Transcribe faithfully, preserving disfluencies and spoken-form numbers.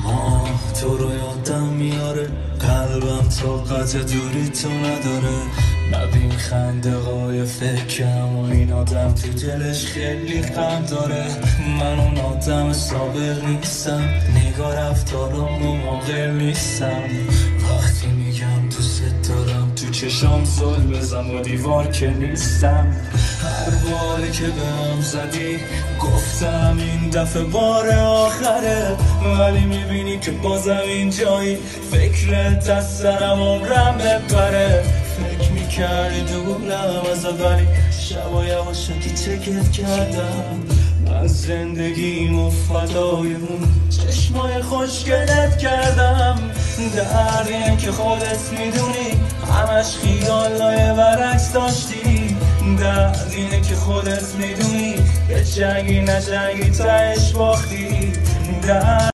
آه تو رو یادم میاره، قلبم طاقت دوری تو نداره. نبین خنده های فکرم و این آدم تو دلش خیلی غم داره. من اون آدم سابق نیستم، نگاه رفتارم و موقع نیستم. وقتی میگم دوست دارم تو چشام زل بزن و دیوار که نیستم. هر باری که بهم زدی گفتم این دفعه بار آخره، ولی میبینی که بازم این جایی فکرت از سرم عمرم ببره. فکر میکردی دورم از ولی شبا یواشکی چکت کردم. من زندگیم و فدای اون چشمای خوشگلت کردم. درد اینه که خودت میدونی همش خیالای برعکس داشتی. درد اینه که خودت میدونی یه جنگی نه جنگی تهش باختی. درد